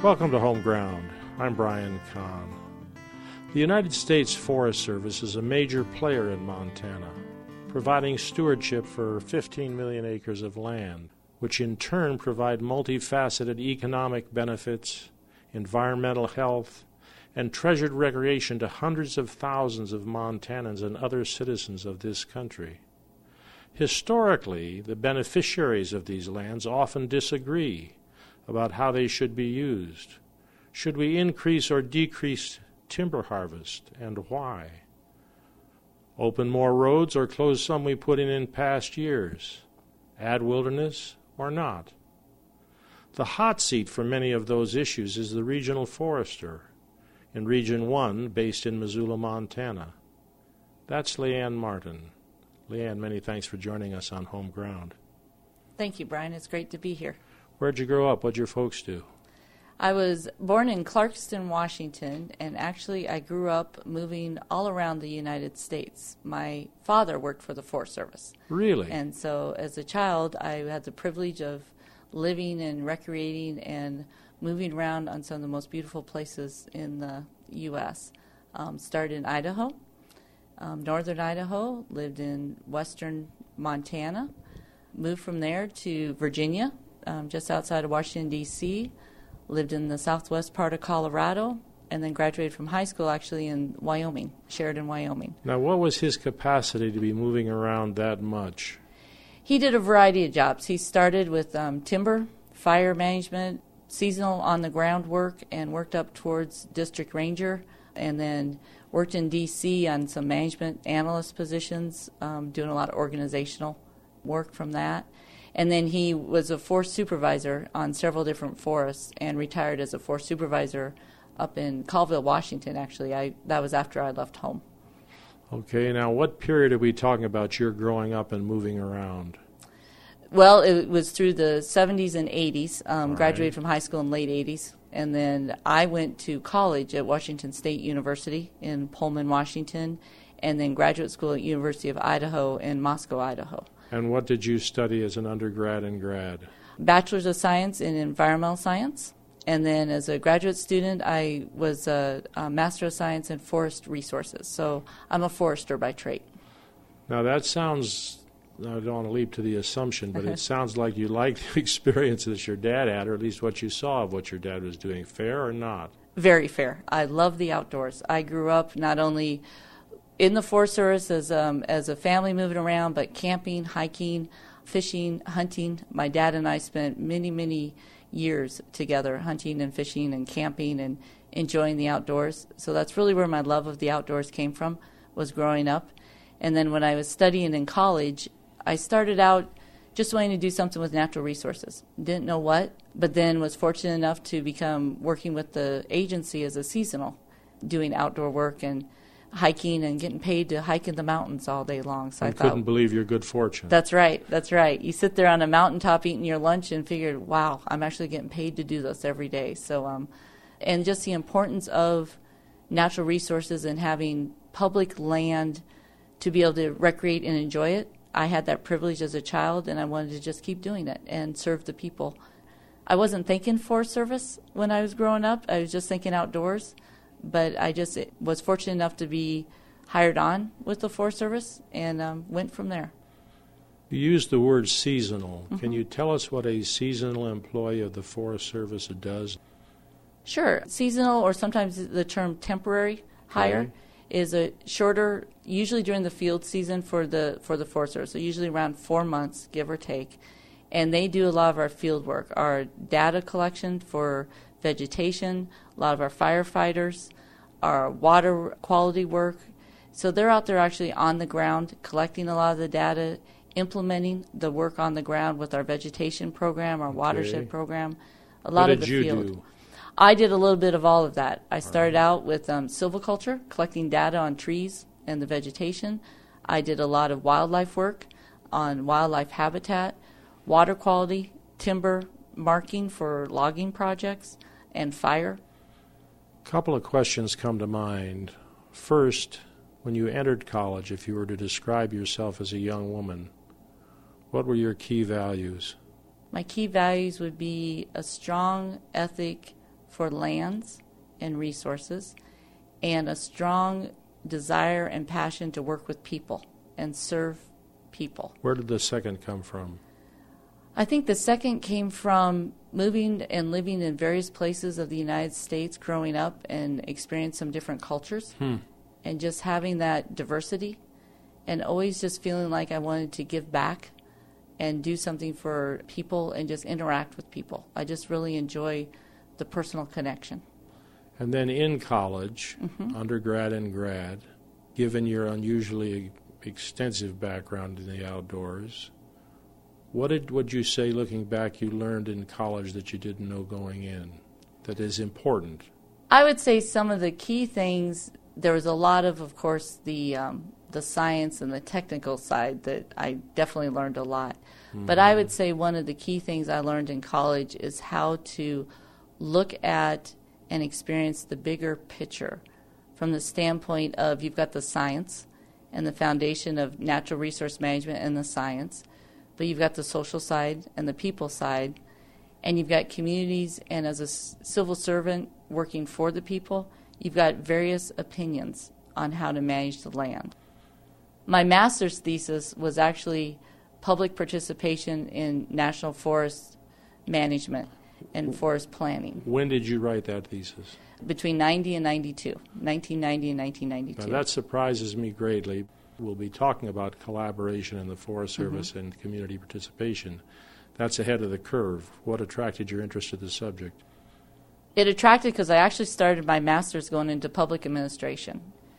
Welcome to Home Ground. I'm Brian Kahn. The United States Forest Service is a major player in Montana, providing stewardship for 15 million acres of land, which in turn provide multifaceted economic benefits, environmental health, and treasured recreation to hundreds of thousands of Montanans and other citizens of this country. Historically, the beneficiaries of these lands often disagree about how they should be used. Should we increase or decrease timber harvest, and why? Open more roads or close some we put in past years? Add wilderness or not? The hot seat for many of those issues is the regional forester in Region 1, based in Missoula, Montana. That's Leanne Martin. Leanne, many thanks for joining us on Home Ground. Thank you, Brian. It's great to be here. Where'd you grow up? What'd your folks do? I was born in Clarkston, Washington, and actually I grew up moving all around the United States. My father worked for the Forest Service. Really? And so as a child, I had the privilege of living and recreating and moving around on some of the most beautiful places in the U.S. Started in Idaho, northern Idaho, lived in western Montana, moved from there to Virginia, just outside of Washington, D.C., lived in the southwest part of Colorado, and then graduated from high school actually in Wyoming, Sheridan, Wyoming. Now, what was his capacity to be moving around that much? He did a variety of jobs. He started with timber, fire management, seasonal on-the-ground work, and worked up towards district ranger, and then worked in D.C. on some management analyst positions, doing a lot of organizational work from that. And then he was a forest supervisor on several different forests and retired as a forest supervisor up in Colville, Washington, actually. That was after I left home. Okay, now what period are we talking about you're growing up and moving around? Well, it was through the 70s and 80s, graduated right. from high school in late 80s. And then I went to college at Washington State University in Pullman, Washington, and then graduate school at University of Idaho in Moscow, Idaho. And what did you study as an undergrad and grad? Bachelor's of Science in Environmental Science. And then as a graduate student, I was a Master of Science in Forest Resources. So I'm a forester by trade. Now that sounds, I don't want to leap to the assumption, but it sounds like you liked the experience that your dad had, or at least what you saw of what your dad was doing. Fair or not? Very fair. I love the outdoors. I grew up not only in the Forest Service as a family moving around, but camping, hiking, fishing, hunting. My dad and I spent many, many years together hunting and fishing and camping and enjoying the outdoors. So that's really where my love of the outdoors came from, was growing up. And then when I was studying in college, I started out just wanting to do something with natural resources. Didn't know what, but then was fortunate enough to become working with the agency as a seasonal, doing outdoor work and hiking and getting paid to hike in the mountains all day long. So I couldn't believe your good fortune. That's right. That's right. You sit there on a mountaintop eating your lunch and figured, wow, I'm actually getting paid to do this every day. So, and just the importance of natural resources and having public land to be able to recreate and enjoy it. I had that privilege as a child, and I wanted to just keep doing it and serve the people. I wasn't thinking Forest Service when I was growing up. I was just thinking outdoors. But I just was fortunate enough to be hired on with the Forest Service and went from there. You used the word seasonal. Mm-hmm. Can you tell us what a seasonal employee of the Forest Service does? Sure. Seasonal, or sometimes the term temporary hire, is a shorter, usually during the field season for the Forest Service, so usually around 4 months, give or take. And they do a lot of our field work, our data collection for vegetation, a lot of our firefighters, our water quality work. So they're out there actually on the ground collecting a lot of the data, implementing the work on the ground with our vegetation program, our watershed program, a lot of the field. What did you do? I did a little bit of all of that. I started out with silviculture, collecting data on trees and the vegetation. I did a lot of wildlife work on wildlife habitat, water quality, timber marking for logging projects, and fire. A couple of questions come to mind. First, when you entered college, if you were to describe yourself as a young woman, what were your key values? My key values would be a strong ethic for lands and resources, and a strong desire and passion to work with people and serve people. Where did the second come from? I think the second came from moving and living in various places of the United States, growing up and experiencing some different cultures, and just having that diversity, and always just feeling like I wanted to give back and do something for people and just interact with people. I just really enjoy the personal connection. And then in college, undergrad and grad, given your unusually extensive background in the outdoors, what would you say, looking back, you learned in college that you didn't know going in that is important? I would say some of the key things, there was a lot of course, the science and the technical side that I definitely learned a lot. But I would say one of the key things I learned in college is how to look at and experience the bigger picture from the standpoint of you've got the science and the foundation of natural resource management and the science, but you've got the social side and the people side, and you've got communities, and as a civil servant working for the people, you've got various opinions on how to manage the land. My master's thesis was actually public participation in national forest management and forest planning. When did you write that thesis? Between 1990 and 1992. Now that surprises me greatly. We'll be talking about collaboration in the Forest Service and community participation. That's ahead of the curve. What attracted your interest to the subject? It attracted because I actually started my master's going into public administration.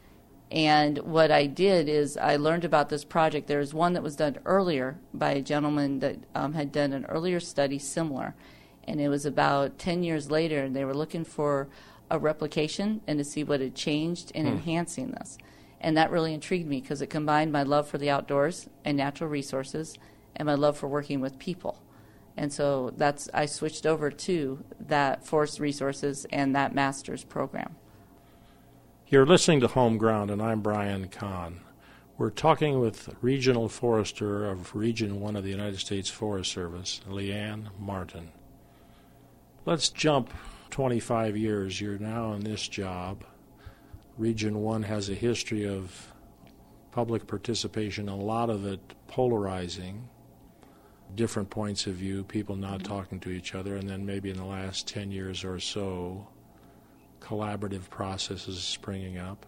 And what I did is I learned about this project. There was one that was done earlier by a gentleman that had done an earlier study similar. And it was about 10 years later, and they were looking for a replication and to see what had changed in enhancing this. And that really intrigued me because it combined my love for the outdoors and natural resources and my love for working with people. And so I switched over to that forest resources and that master's program. You're listening to Home Ground, and I'm Brian Kahn. We're talking with Regional Forester of Region 1 of the United States Forest Service, Leanne Martin. Let's jump 25 years. You're now in this job. Region 1 has a history of public participation, a lot of it polarizing, different points of view, people not talking to each other, and then maybe in the last 10 years or so, collaborative processes springing up.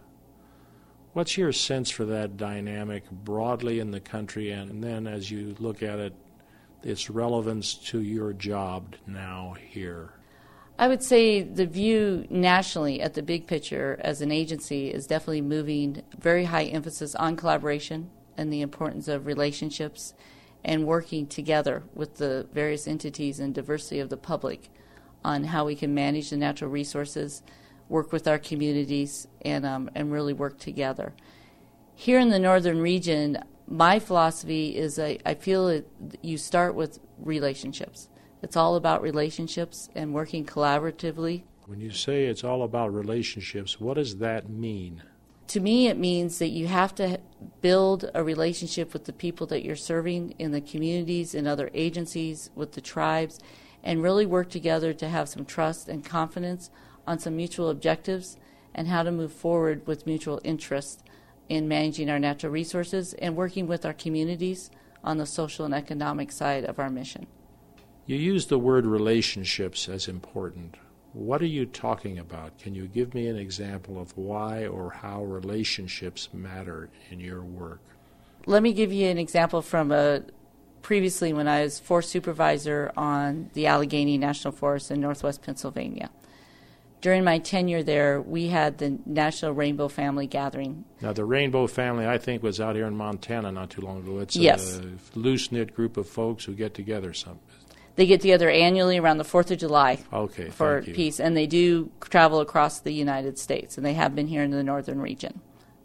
What's your sense for that dynamic broadly in the country, and then as you look at it, its relevance to your job now here? I would say the view nationally at the big picture as an agency is definitely moving very high emphasis on collaboration and the importance of relationships and working together with the various entities and diversity of the public on how we can manage the natural resources, work with our communities, and really work together. Here in the northern region, my philosophy is I feel you start with relationships. It's all about relationships and working collaboratively. When you say it's all about relationships, what does that mean? To me, it means that you have to build a relationship with the people that you're serving in the communities and other agencies, with the tribes, and really work together to have some trust and confidence on some mutual objectives and how to move forward with mutual interest in managing our natural resources and working with our communities on the social and economic side of our mission. You use the word relationships as important. What are you talking about? Can you give me an example of why or how relationships matter in your work? Let me give you an example from previously when I was forest supervisor on the Allegheny National Forest in northwest Pennsylvania. During my tenure there, we had the National Rainbow Family Gathering. Now, the Rainbow Family, I think, was out here in Montana not too long ago. It's yes. A loose-knit group of folks who get together. They get together annually around the 4th of July for peace, and they do travel across the United States, and they have been here in the northern region.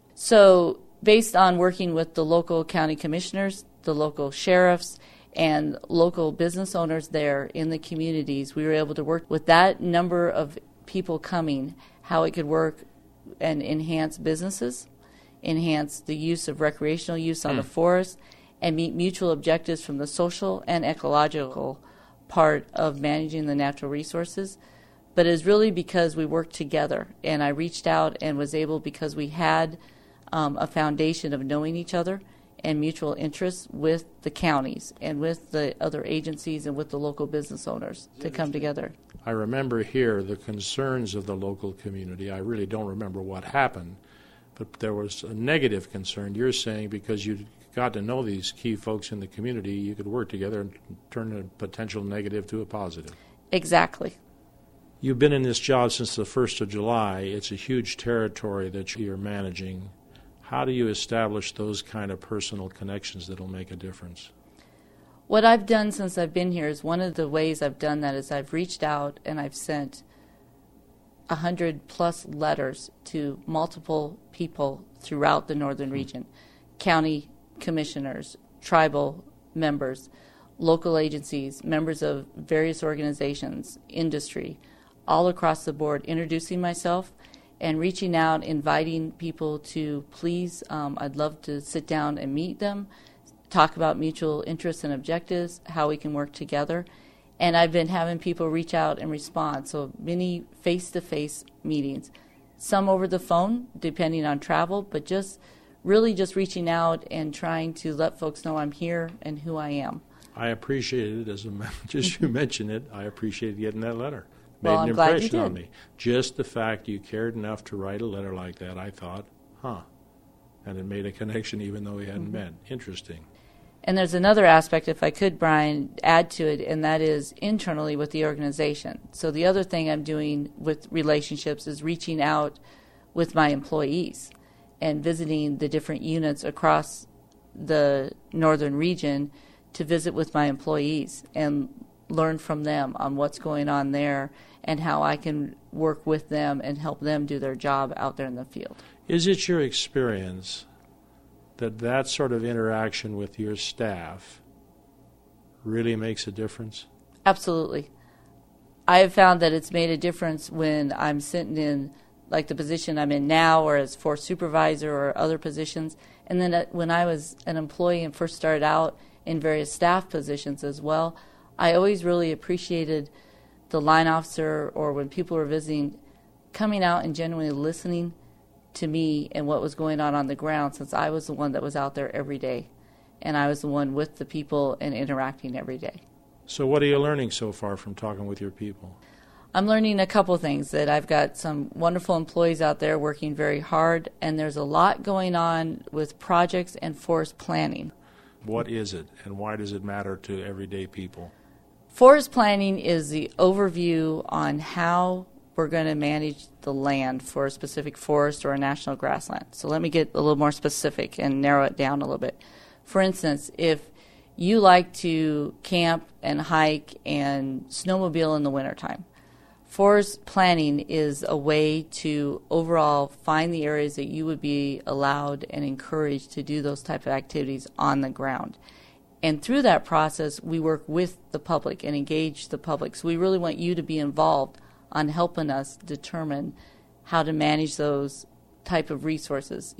So based on working with the local county commissioners, the local sheriffs, and local business owners there in the communities, we were able to work with that number of people coming, how it could work and enhance businesses, enhance the use of recreational use on the forest, and meet mutual objectives from the social and ecological part of managing the natural resources, But it's really because we worked together, and I reached out and was able, because we had a foundation of knowing each other and mutual interests with the counties and with the other agencies and with the local business owners to come together. I remember here the concerns of the local community. I really don't remember what happened, but there was a negative concern. You're saying because you got to know these key folks in the community, you could work together and turn a potential negative to a positive. Exactly. You've been in this job since the 1st of July. It's a huge territory that you're managing. How do you establish those kind of personal connections that will make a difference? What I've done since I've been here is, one of the ways I've done that is I've reached out and I've sent 100-plus letters to multiple people throughout the northern region, county commissioners, tribal members, local agencies, members of various organizations, industry, all across the board, introducing myself and reaching out, inviting people to please, I'd love to sit down and meet them, talk about mutual interests and objectives, how we can work together. And I've been having people reach out and respond. So many face-to-face meetings, some over the phone, depending on travel, but just reaching out and trying to let folks know I'm here and who I am. I appreciate it, as you mentioned it, I appreciated getting that letter. Well, I'm glad you did. On me. Just the fact you cared enough to write a letter like that, I thought, and it made a connection even though we hadn't met. Interesting. And there's another aspect, if I could, Brian, add to it, and that is internally with the organization. So the other thing I'm doing with relationships is reaching out with my employees and visiting the different units across the northern region to visit with my employees and learn from them on what's going on there and how I can work with them and help them do their job out there in the field. Is it your experience that sort of interaction with your staff really makes a difference? Absolutely. I have found that it's made a difference when I'm sitting in, like the position I'm in now, or as force supervisor or other positions. And then when I was an employee and first started out in various staff positions as well, I always really appreciated the line officer, or when people were visiting, coming out and genuinely listening to me and what was going on the ground, since I was the one that was out there every day and I was the one with the people and interacting every day. So what are you learning so far from talking with your people? I'm learning a couple things, that I've got some wonderful employees out there working very hard, and there's a lot going on with projects and forest planning. What is it, and why does it matter to everyday people? Forest planning is the overview on how we're going to manage the land for a specific forest or a national grassland. So let me get a little more specific and narrow it down a little bit. For instance, if you like to camp and hike and snowmobile in the wintertime, forest planning is a way to overall find the areas that you would be allowed and encouraged to do those type of activities on the ground. And through that process, we work with the public and engage the public. So we really want you to be involved on helping us determine how to manage those type of resources.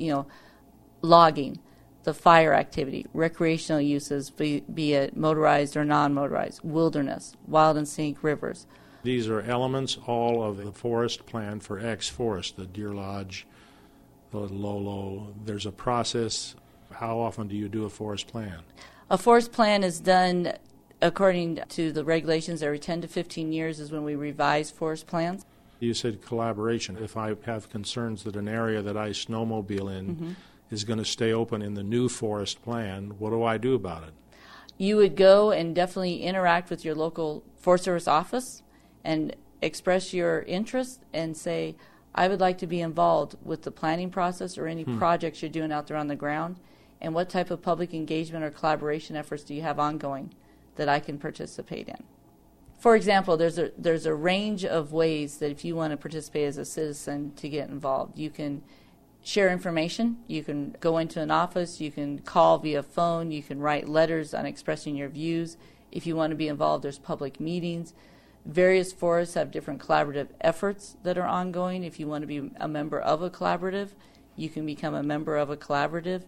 Logging, the fire activity, recreational uses, be it motorized or non-motorized, wilderness, wild and scenic rivers. These are elements all of the forest plan for X forest, the Deer Lodge, the Lolo. There's a process. How often do you do a forest plan? A forest plan is done according to the regulations. Every 10 to 15 years is when we revise forest plans. You said collaboration. If I have concerns that an area that I snowmobile in is going to stay open in the new forest plan, what do I do about it? You would go and definitely interact with your local Forest Service office and express your interest and say, I would like to be involved with the planning process or any projects you're doing out there on the ground. And what type of public engagement or collaboration efforts do you have ongoing that I can participate in? For example, there's a range of ways that if you want to participate as a citizen to get involved. You can share information. You can go into an office. You can call via phone. You can write letters on expressing your views. If you want to be involved, there's public meetings. Various forests have different collaborative efforts that are ongoing. If you want to be a member of a collaborative, you can become a member of a collaborative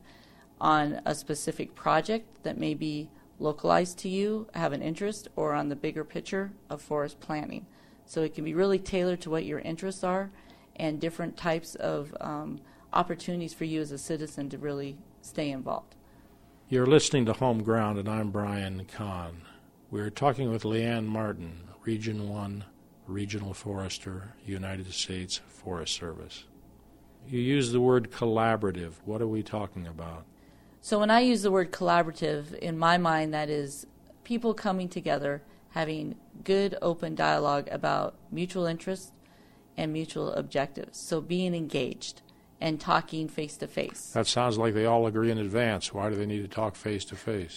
on a specific project that may be localized to you, have an interest, or on the bigger picture of forest planning. So it can be really tailored to what your interests are and different types of opportunities for you as a citizen to really stay involved. You're listening to Home Ground, and I'm Brian Kahn. We're talking with Leanne Martin, Region 1 Regional Forester, United States Forest Service. You use the word collaborative. What are we talking about? So when I use the word collaborative, in my mind, that is people coming together, having good, open dialogue about mutual interests and mutual objectives. So being engaged and talking face-to-face. That sounds like they all agree in advance. Why do they need to talk face-to-face?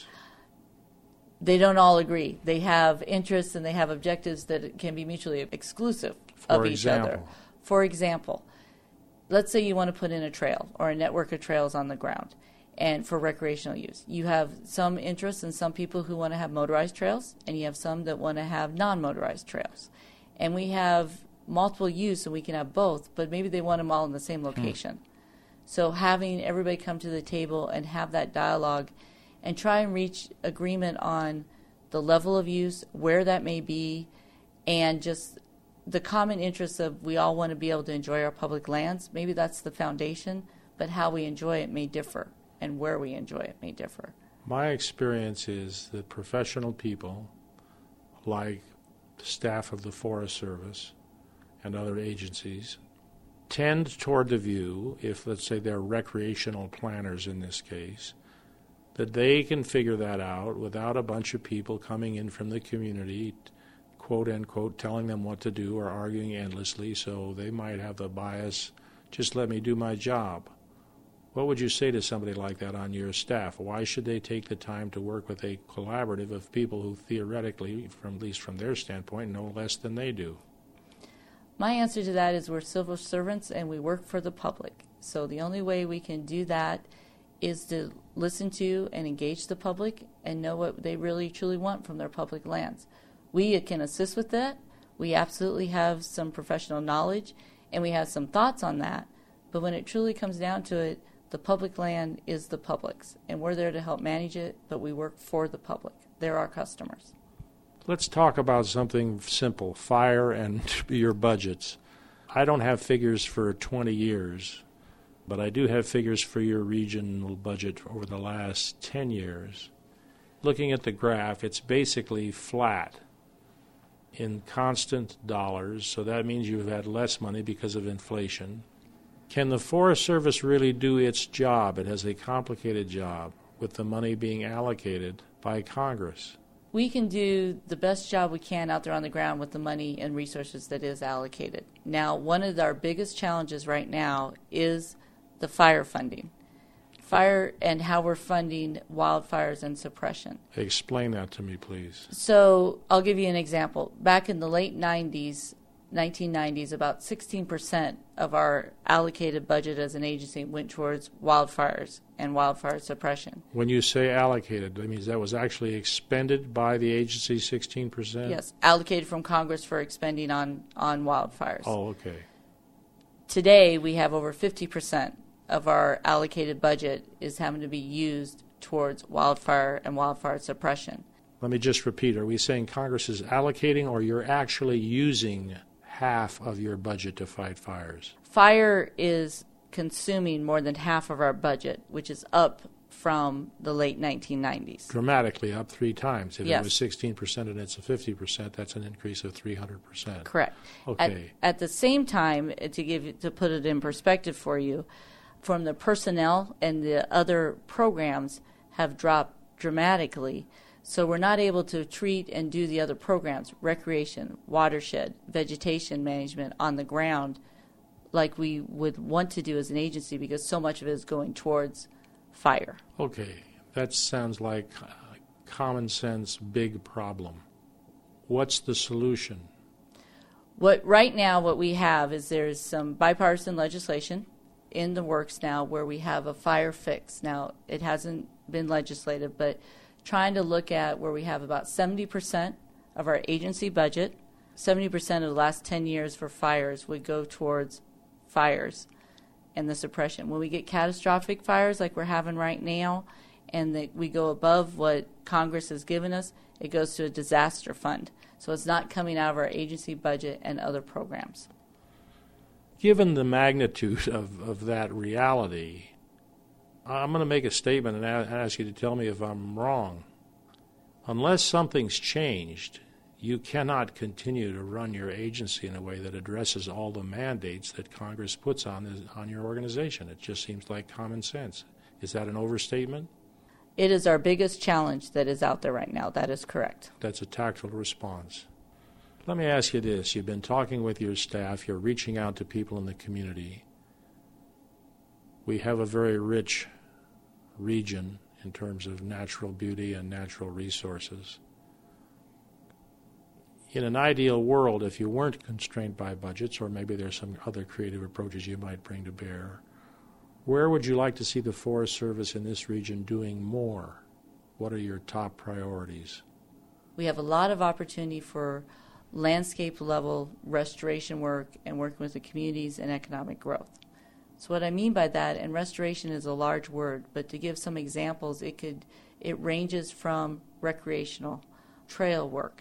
They don't all agree. They have interests and they have objectives that can be mutually exclusive of each other. For example, let's say you want to put in a trail or a network of trails on the ground and for recreational use. You have some interests in some people who want to have motorized trails, and you have some that want to have non-motorized trails. And we have multiple use, and we can have both, but maybe they want them all in the same location. So having everybody come to the table and have that dialogue and try and reach agreement on the level of use, where that may be, and just the common interest of we all want to be able to enjoy our public lands. Maybe that's the foundation, but how we enjoy it may differ, and where we enjoy it may differ. My experience is that professional people, like the staff of the Forest Service and other agencies, tend toward the view, if let's say they're recreational planners in this case, that they can figure that out without a bunch of people coming in from the community, quote unquote, telling them what to do or arguing endlessly. So they might have the bias, just let me do my job. What would you say to somebody like that on your staff? Why should they take the time to work with a collaborative of people who theoretically, at least from their standpoint, know less than they do? My answer to that is we're civil servants and we work for the public. So the only way we can do that is to listen to and engage the public and know what they really truly want from their public lands. We can assist with that. We absolutely have some professional knowledge and we have some thoughts on that. But when it truly comes down to it, the public land is the public's, and we're there to help manage it, but we work for the public. They're our customers. Let's talk about something simple, fire and your budgets. I don't have figures for 20 years, but I do have figures for your regional budget over the last 10 years. Looking at the graph, it's basically flat in constant dollars, so that means you've had less money because of inflation. Can the Forest Service really do its job? It has a complicated job with the money being allocated by Congress. We can do the best job we can out there on the ground with the money and resources that is allocated. Now, one of our biggest challenges right now is the fire funding. Fire and how we're funding wildfires and suppression. Explain that to me, please. So I'll give you an example. Back in the late 90s, 1990s, about 16% of our allocated budget as an agency went towards wildfires and wildfire suppression. When you say allocated, that means that was actually expended by the agency, 16%? Yes, allocated from Congress for expending on wildfires. Oh, okay. Today, we have over 50% of our allocated budget is having to be used towards wildfire and wildfire suppression. Let me just repeat. Are we saying Congress is allocating or you're actually using half of your budget to fight fires? Fire is consuming more than half of our budget, which is up from the late 1990s. Dramatically up 3 times. If Yes. it was 16% and it's a 50%, that's an increase of 300%. Correct. Okay. At the same time, to put it in perspective for you, from the personnel and the other programs have dropped dramatically. So we're not able to treat and do the other programs, recreation, watershed, vegetation management on the ground, like we would want to do as an agency because so much of it is going towards fire. Okay. That sounds like a common sense big problem. What's the solution? Right now what we have is there's some bipartisan legislation in the works now where we have a fire fix. Now, it hasn't been legislated, but trying to look at where we have about 70% of our agency budget, 70% of the last 10 years for fires would go towards fires and the suppression. When we get catastrophic fires like we're having right now and that we go above what Congress has given us, it goes to a disaster fund. So it's not coming out of our agency budget and other programs. Given the magnitude of that reality, I'm going to make a statement and ask you to tell me if I'm wrong. Unless something's changed, you cannot continue to run your agency in a way that addresses all the mandates that Congress puts on your organization. It just seems like common sense. Is that an overstatement? It is our biggest challenge that is out there right now. That is correct. That's a tactful response. Let me ask you this. You've been talking with your staff. You're reaching out to people in the community. We have a very rich region in terms of natural beauty and natural resources. In an ideal world, if you weren't constrained by budgets, or maybe there's some other creative approaches you might bring to bear, where would you like to see the Forest Service in this region doing more? What are your top priorities? We have a lot of opportunity for landscape level restoration work and working with the communities and economic growth. So what I mean by that, and restoration is a large word, but to give some examples, it ranges from recreational trail work,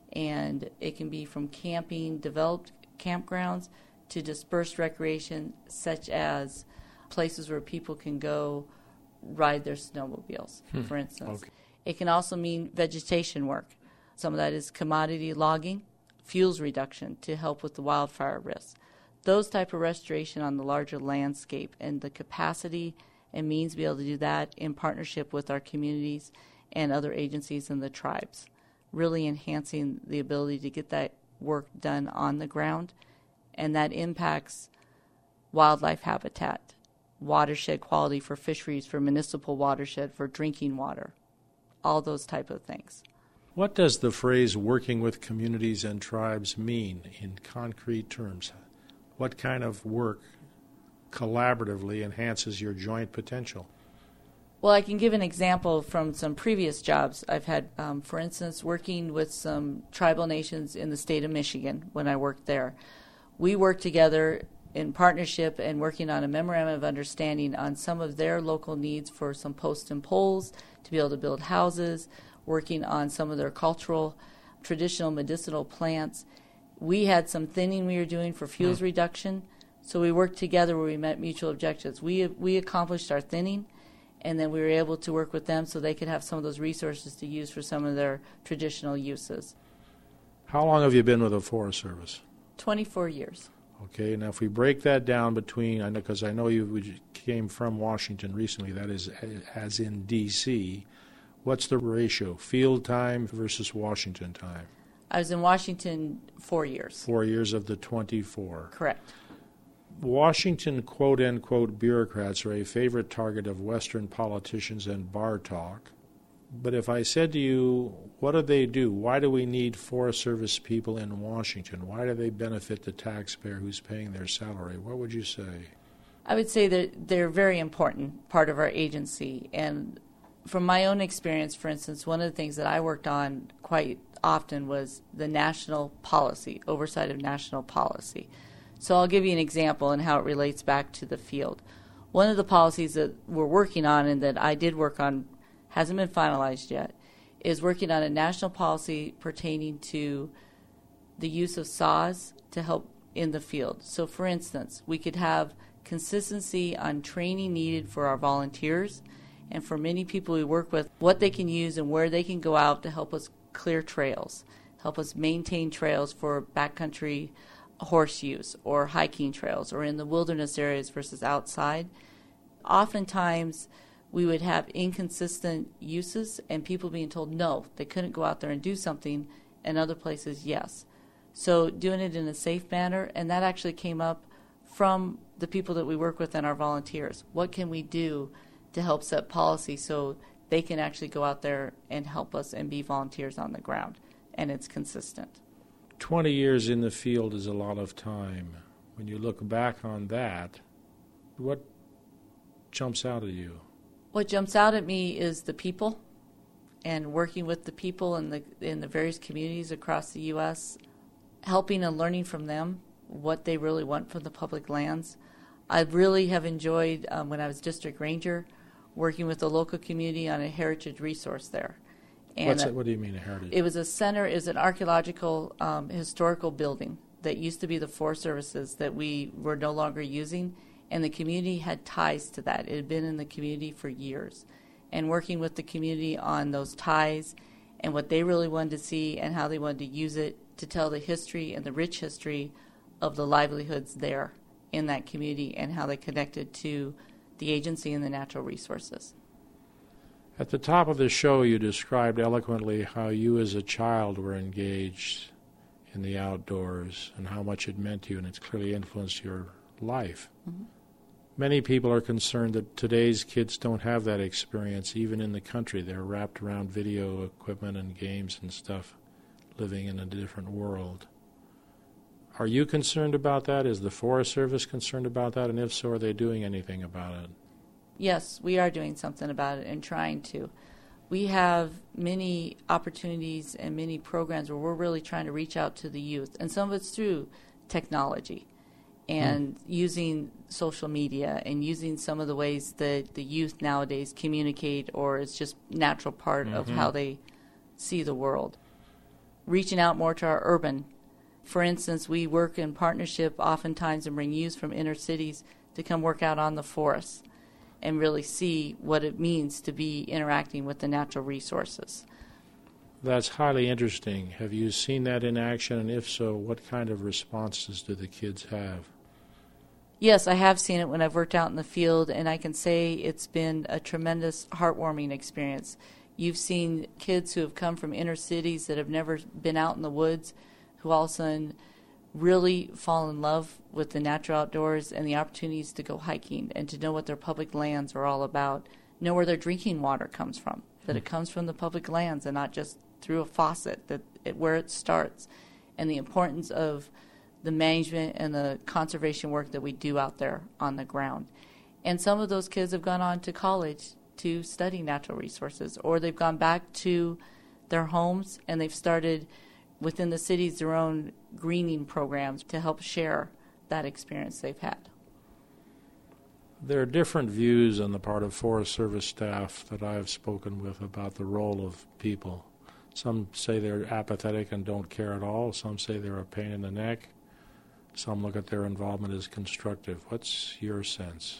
and it can be from camping, developed campgrounds, to dispersed recreation, such as places where people can go ride their snowmobiles, for instance. Okay. It can also mean vegetation work. Some of that is commodity logging, fuels reduction to help with the wildfire risks. Those type of restoration on the larger landscape, and the capacity and means to be able to do that in partnership with our communities and other agencies and the tribes, really enhancing the ability to get that work done on the ground, and that impacts wildlife habitat, watershed quality for fisheries, for municipal watershed, for drinking water, all those type of things. What does the phrase working with communities and tribes mean in concrete terms? What kind of work collaboratively enhances your joint potential? Well, I can give an example from some previous jobs I've had. For instance, working with some tribal nations in the state of Michigan when I worked there. We worked together in partnership and working on a memorandum of understanding on some of their local needs for some posts and poles to be able to build houses, working on some of their cultural, traditional medicinal plants. We had some thinning we were doing for fuels reduction, so we worked together where we met mutual objectives. We accomplished our thinning, and then we were able to work with them so they could have some of those resources to use for some of their traditional uses. How long have you been with the Forest Service? 24 years. Okay, now if we break that down between, because I know you came from Washington recently, that is as in D.C., what's the ratio, field time versus Washington time? I was in Washington 4 years. 4 years of the 24. Correct. Washington quote-unquote bureaucrats are a favorite target of Western politicians and bar talk. But if I said to you, what do they do? Why do we need Forest Service people in Washington? Why do they benefit the taxpayer who's paying their salary? What would you say? I would say that they're a very important part of our agency. And from my own experience, for instance, one of the things that I worked on quite often was the national policy, oversight of national policy. So I'll give you an example and how it relates back to the field. One of the policies that we're working on and that I did work on, hasn't been finalized yet, is working on a national policy pertaining to the use of saws to help in the field. So for instance, we could have consistency on training needed for our volunteers and for many people we work with, what they can use and where they can go out to help us clear trails, help us maintain trails for backcountry horse use or hiking trails or in the wilderness areas versus outside. Oftentimes, we would have inconsistent uses and people being told no, they couldn't go out there and do something, and other places, yes. So doing it in a safe manner, and that actually came up from the people that we work with and our volunteers. What can we do to help set policy so they can actually go out there and help us and be volunteers on the ground, and it's consistent. 20 years in the field is a lot of time. When you look back on that, what jumps out at you? What jumps out at me is the people and working with the people in the various communities across the U.S., helping and learning from them what they really want from the public lands. I really have enjoyed, when I was district ranger, working with the local community on a heritage resource there. And What do you mean, a heritage? It was a center, is an archaeological historical building that used to be the Forest Services that we were no longer using, and the community had ties to that. It had been in the community for years. And working with the community on those ties and what they really wanted to see and how they wanted to use it to tell the history and the rich history of the livelihoods there in that community and how they connected to the agency and the natural resources. At the top of the show, you described eloquently how you as a child were engaged in the outdoors and how much it meant to you, and it's clearly influenced your life. Mm-hmm. Many people are concerned that today's kids don't have that experience, even in the country. They're wrapped around video equipment and games and stuff, living in a different world. Are you concerned about that? Is the Forest Service concerned about that? And if so, are they doing anything about it? Yes, we are doing something about it and trying to. We have many opportunities and many programs where we're really trying to reach out to the youth, and some of it's through technology and using social media and using some of the ways that the youth nowadays communicate, or it's just natural part of how they see the world. Reaching out more to our urban. For instance, we work in partnership oftentimes and bring youth from inner cities to come work out on the forests and really see what it means to be interacting with the natural resources. That's highly interesting. Have you seen that in action? And if so, what kind of responses do the kids have? Yes, I have seen it when I've worked out in the field, and I can say it's been a tremendous heartwarming experience. You've seen kids who have come from inner cities that have never been out in the woods, who all of a sudden really fall in love with the natural outdoors and the opportunities to go hiking and to know what their public lands are all about, know where their drinking water comes from, that it comes from the public lands and not just through a faucet, where it starts, and the importance of the management and the conservation work that we do out there on the ground. And some of those kids have gone on to college to study natural resources, or they've gone back to their homes and they've started within the cities their own greening programs to help share that experience they've had. There are different views on the part of Forest Service staff that I have spoken with about the role of people. Some say they're apathetic and don't care at all. Some say they're a pain in the neck. Some look at their involvement as constructive. What's your sense?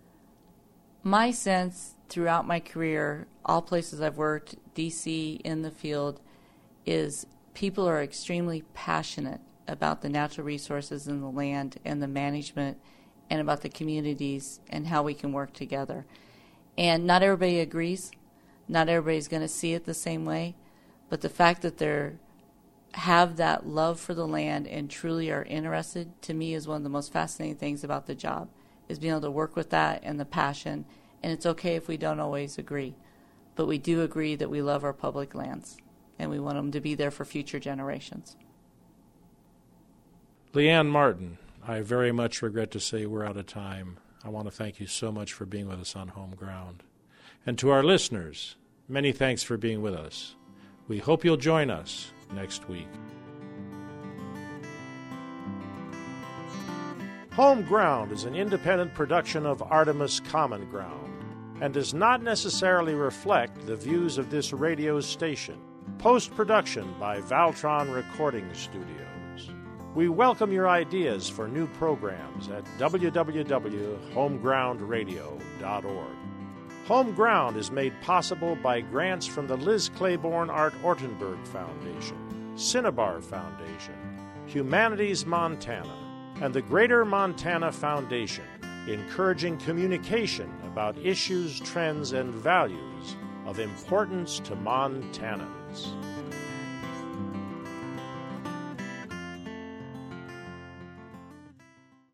My sense throughout my career, all places I've worked, D.C., in the field, is people are extremely passionate about the natural resources and the land and the management and about the communities and how we can work together. And not everybody agrees. Not everybody's going to see it the same way. But the fact that they have that love for the land and truly are interested, to me, is one of the most fascinating things about the job, is being able to work with that and the passion. And it's okay if we don't always agree. But we do agree that we love our public lands, and we want them to be there for future generations. Leanne Martin, I very much regret to say we're out of time. I want to thank you so much for being with us on Home Ground. And to our listeners, many thanks for being with us. We hope you'll join us next week. Home Ground is an independent production of Artemis Common Ground and does not necessarily reflect the views of this radio station. Post-production by Valtron Recording Studios. We welcome your ideas for new programs at www.homegroundradio.org. Home Ground is made possible by grants from the Liz Claiborne Art Ortenberg Foundation, Cinnabar Foundation, Humanities Montana, and the Greater Montana Foundation, encouraging communication about issues, trends, and values of importance to Montanans.